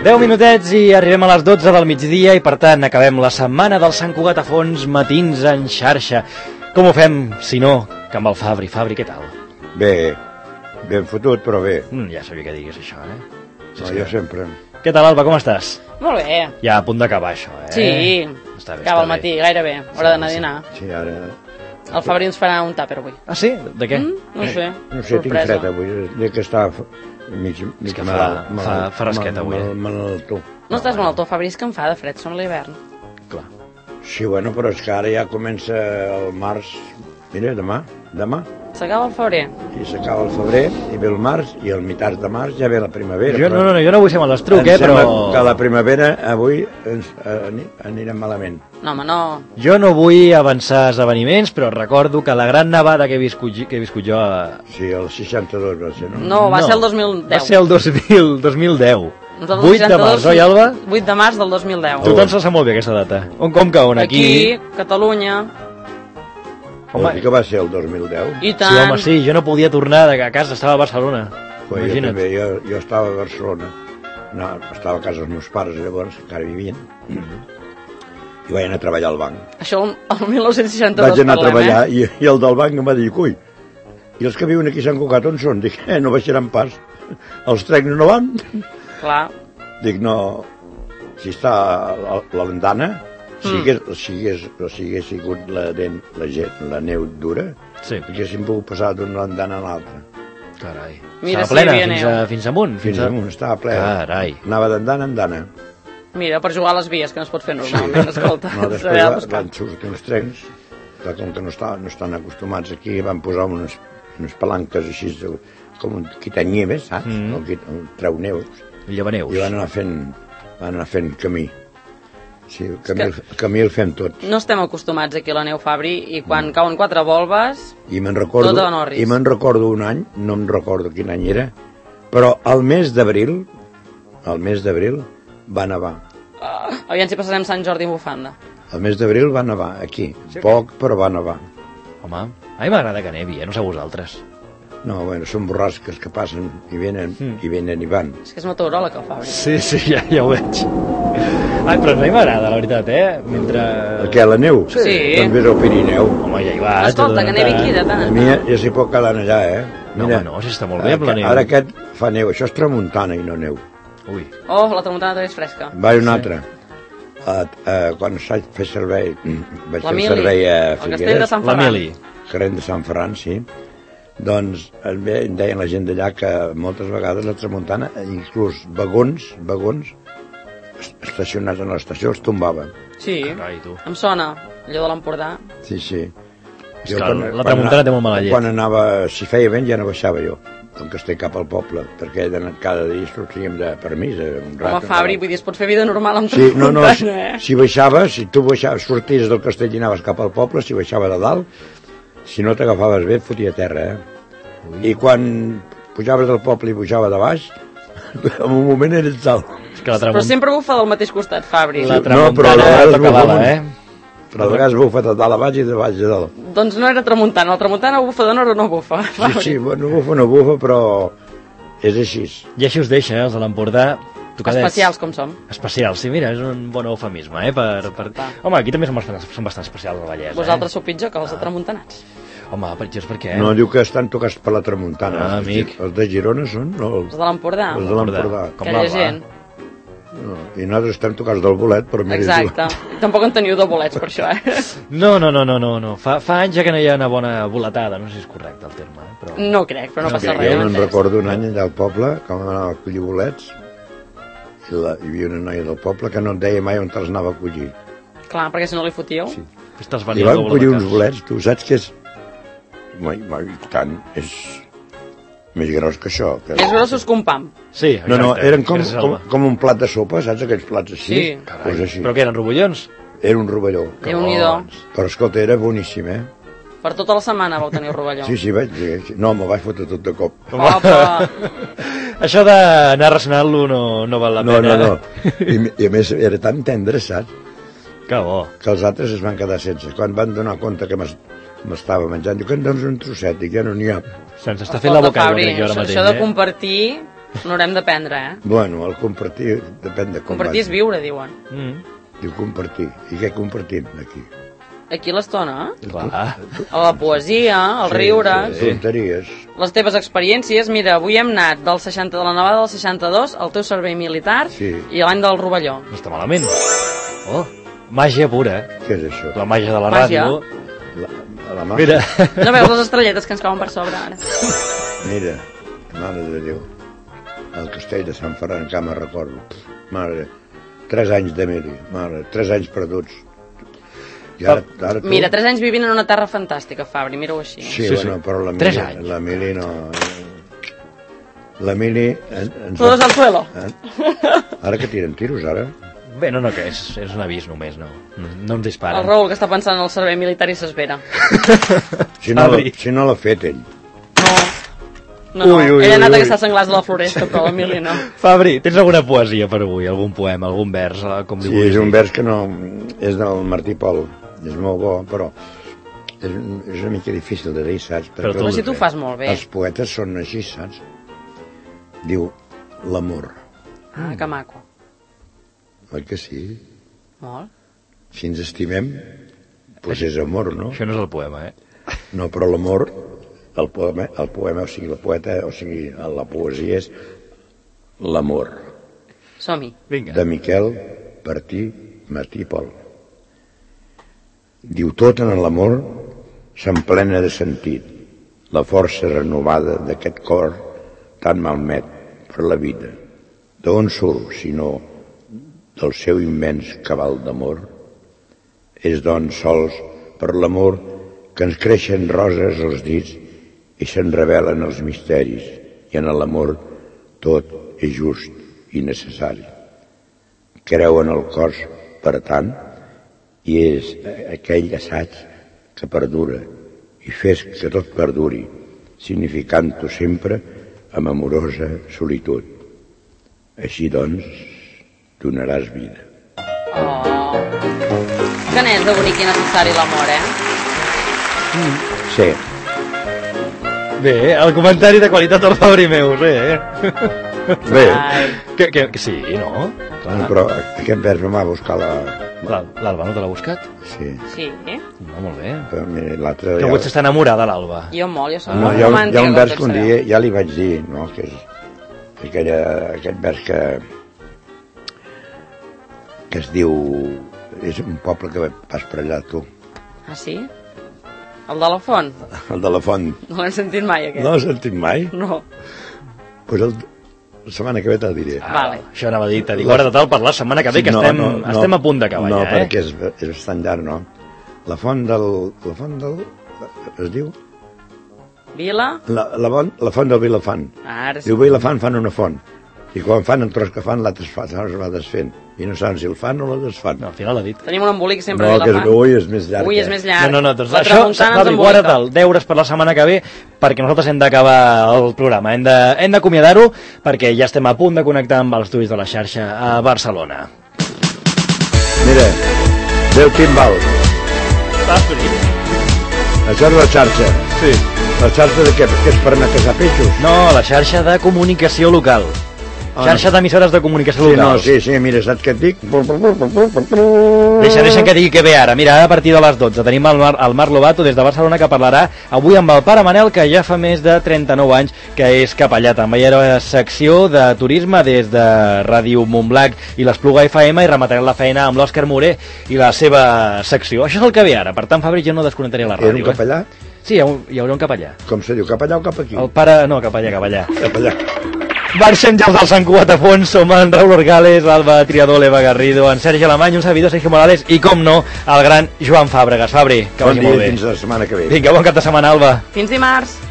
10 minutets i arribem a les 12 del migdia i per tant acabem la setmana del Sant Cugat a Fons, matins en xarxa. Com ho fem, si no, que amb el Fabri? Fabri, què tal? Bé, ben fotut, però bé. Ja sabia que digués això, eh? Sí, no, jo sempre. Què tal, Alba, com estàs? Molt bé. Ja a punt d'acabar això, eh? Sí, està bé, acaba al matí, gairebé, hora d'anar a dinar. Sí, ara... El Fabri ens farà un tàper avui. Ah, sí? De què? No sé, no sé, tinc fred avui, de que està mig que malalt. Fa fresquet avui. Malaltó. No estàs malaltó, Fabri, és que em fa de fred, som a l'hivern. Clar. Sí, bueno, però és que ara ja comença el març. Mira, demà. S'acaba el febrer. I s'acaba el febrer, i ve el març, i al mitats de març ja ve la primavera. Jo no vull ser malastruc, però... que la primavera avui anirem malament. No, home, no. Jo no vull avançar esdeveniments, però recordo que la gran nevada que he viscut jo... Sí, el 62 va ser, no? No, va ser el 2010. Va ser el 2010. 8 de març, oi, Alba? 8 de març del 2010. Tothom se sap molt bé aquesta data. Com que on? Aquí, Catalunya... Home, que va ser el 2010? I tant. Sí, home, sí, jo no podia tornar a casa, estava a Barcelona. Imagina't. Jo estava a Barcelona, no, estava a casa dels meus pares, llavors, encara vivien, i vaig anar a treballar al banc. Això el 1962 vaig anar a treballar, i el del banc em va dir, cuy, i els que viuen aquí a Sant Cugat on són? Dic, no baixaran pas, els trens no van. Clar. Dic, no, si està l'andana, si hagués sigut la neu dura, sí, haguéssim pogut passar d'una andana a l'altra. Carai. Mira, estava plena fins amunt. Fins amunt, estava plena. Carai. Anava d'andana a andana. Mira, per jugar a les vies, que no es pot fer normalment, escolta. No, després van sortir uns trens, com que no estan acostumats aquí, van posar unes palanques així, com qui té nieves, saps? O qui treu neus. Llevaneus. I van anar fent camí. Sí, camí el fem tots. No estem acostumats aquí a la neu, Fabri, i quan cauen 4 volves, tot a Norris. I me'n recordo un any, no em recordo quin any era, però al mes d'abril va nevar. Aviam si passarem Sant Jordi en bufanda. Al mes d'abril va nevar, aquí. Poc, però va nevar. Home, a mi m'agrada que nevi, no sé vosaltres. No, bueno, són borrasques que passen i venen i van. És que és meteoròleg, el Fabri. Sí, ja ho veig. Ai, però a mi m'agrada, la veritat, Mentre... El què, la neu? Sí. Doncs vés al Pirineu. Home, ja hi vas. Escolta, que nevi aquí de tant. A mi ja s'hi pot quedar allà, Mira, no, si està molt bé amb la neu. Ara aquest fa neu, això és tramuntana i no neu. Ui. Oh, la tramuntana també és fresca. Va un altre. Quan vaig fer servei, vaig fer servei a Figueres. El castell de Sant Ferran. Carrer de Sant Ferran, sí. Doncs em deien la gent d'allà que moltes vegades la tramuntana, inclús vagons estacionats en l'estació, els tombava. Sí, carai, tu. Em sona, allò de l'Empordà. Sí. La tramuntana té molt mala llet. Quan anava, si feia vent ja no baixava jo, com que estic cap al poble, perquè cada dia sortíem de permís. Home, Fabri, vull dir, es pot fer vida normal amb tramuntana, si baixaves, si tu sorties del castell i anaves cap al poble, si baixava de dalt, si no t'agafaves bé, et fotia a terra, I quan pujaves del poble i pujava de baix, en un moment eres dalt. Però sempre bufa del mateix costat, Fabri. La tramuntana toca l'ala, Però a vegades bufa de dalt a baix i de baix a dalt. Doncs no era tramuntana, la tramuntana bufa de nord o no bufa, Fabri? Sí, bueno, no bufa, però és així. I així us deixa, els de l'Empordà. Especials com som. Especials, sí, mira, és un bon eufemisme, Home, aquí també són bastant especials al Vallès, Vosaltres sou pitjor que els de tramuntanats. Home, per què? No, diu que estan tocats per la tramuntana. Amic. Els de Girona són? No, els de l'Empordà. Els de l'Empordà. Aquella gent. No, i nosaltres estem tocats del bolet, però... Exacte. Tampoc en teniu de bolets, per això, No. Fa anys ja que no hi ha una bona boletada, no sé si és correcte el terme, però... No crec, però no passa res. Jo me'n recordo un any allà al poble, com anava a collir bolets, i hi havia una noia del poble que no et deia mai on te'ls anava a collir. Clar, perquè si no li fotíeu. Sí. I van collir uns bolets, tu saps que és... tant, és més gros que això. Més grossos que un pam. Sí, exacte. No, eren com un plat de sopa, saps aquells plats així? Sí. Carai, però què eren, robollons? Era un rovelló. Déu-n'hi-do. Però escolta, era boníssim, Per tota la setmana vau tenir rovelló. Sí, vaig dir. No, me'l vaig fotre tot de cop. Opa! Això d'anar racionant-lo no val la pena. No. I a més era tan tendre, saps? Que bo. Que els altres es van quedar sense. Quan van donar compte que m'estava menjant, diu que em dones un trosset, i ja no n'hi ha. Se'ns està fent la boca aigua, crec jo ara mateix. Això de compartir N'haurem d'aprendre, Bueno, el compartir depèn de com compartir és viure, diuen. Diu compartir. I què compartim aquí? Aquí l'estona, Clar. la poesia, el riure, Tonteries. les teves experiències. Mira, avui hem anat de la nevada del 62 al teu servei militar i l'any del rovelló. No està malament. Oh, màgia pura. Què és això? La màgia de la Màgia. ràdio. La mà. Mira. No veus les estrelletes que ens cauen per sobre ara? Mira, mare de Déu. El castell de Sant Ferran, que me'n recordo. Mare, 3 anys de mili. Mare, 3 anys perduts. I ara tu... Mira, 3 anys vivint en una terra fantàstica, Fabri, mira-ho així. Sí, bueno, però la 3 mili, anys. la mili no... La mili... Todos al suelo. Ara que tiren tiros, ara? Bé, no, que és un avís només, no ens El disparen. Raül, que està pensant en el servei militar i s'espera. Si no l'ha fet ell. No, ell ha anat a caçar senglars de la floresta, però l'Emili no. Fabri, tens alguna poesia per avui? Algun poema, algun vers? Com li Sí, vulguis és un dir? vers que no... És del Martí Pol. És molt bo, però... És una mica difícil de dir, saps? Però tu- Però si tu ho fas molt bé. Els poetes són així, saps? Diu, l'amor. Ah, que maco. Oi que sí? Molt. Si ens estimem, doncs és amor, no? Això no és el poema, No, però l'amor, el poema, o sigui, la poeta, o sigui, la poesia és l'amor. Som-hi. Vinga. De Miquel Martí Pol. Diu, tot en l'amor s'emplena de sentit, la força renovada d'aquest cor tan malmet per la vida. D'on surt, si no del seu immens cabal d'amor? És, doncs, sols per l'amor que ens creixen roses als dits i se'n revelen els misteris, i en l'amor tot és just i necessari. Creu en el cos, per tant, i és aquell assaig que perdura, i fes que tot perduri, significant-ho sempre amb amorosa solitud. Així, doncs, donaràs vida. Oh. Que n'és de bonic i necessari l'amor, Sí. Bé, el comentari de qualitat del Fabri meu, Bé, Que sí, no? Clar. però aquest vers m'ha buscar L'Alba no te l'ha buscat? Sí. Sí. No, molt bé. Però mira, l'altre... Que avui s'està enamorada, l'Alba. Jo molt, jo soc No, molt hi ha romàntica. un vers que com un tots dia sabeu. ja li vaig dir, no?, que és aquest vers que es diu... És un poble que vas per allà, tu. Ah, sí? El de la font? El de la font. No l'hem sentit mai, aquest. No l'has sentit mai? No. Doncs la setmana que ve te'l diré. Vale. Això anava a dir, te dic, hora total per la setmana que ve, que estem a punt d'acabar no, ja, No, perquè és bastant llarg, no? La font del... Es diu? Vila? La font del Vilafant. Ara sí. Diu Vilafant fan una font. I quan fan el tros que fan, l'altre es va desfent. I no saben si el fan o la desfan. No, al final l'ha dit. Tenim un embolic sempre No, a que Vilafant. avui és més llarg. Avui és més llarg. No, doncs La això, tramuntana ens Fabri, embolica. guarda't deures per la setmana que ve, perquè nosaltres hem d'acabar el programa. Hem d'acomiadar-ho, perquè ja estem a punt de connectar amb els estudis de la xarxa a Barcelona. Mira, ve el timbal. Fabri. Això és la xarxa. Sí. La xarxa de què? Que és per anar a caçar peixos? No, la xarxa de comunicació local. Xarxa d'emissores de comunicació Sí, local. sí, mira, saps què et dic? Deixa que digui que ve ara. Mira, a partir de les 12 tenim el Marc Lobato des de Barcelona, que parlarà avui amb el pare Manel, que ja fa més de 39 anys que és capellà. També hi ha secció de turisme des de Ràdio Montblanc i l'Espluga FM, i rematarem la feina amb l'Òscar Moré i la seva secció. Això és el que ve ara. Per tant, Fabri, jo no desconnectaré la ràdio. Era un capellà? Sí, hi haurà un capellà. Com se diu, capellà o cap aquí? El pare... No, capellà. Capellà. Marxem ja del Sant Cugat a fons, som en Raül Orgales, l'Alba Triador, l'Eva Garrido, en Sergi Alemany, un servidor, Sergio Morales, i, com no, el gran Joan Fàbregas. Fabri, que vagi molt bé. Fins la setmana que ve. Vinga, bon cap de setmana, Alba. Fins dimarts.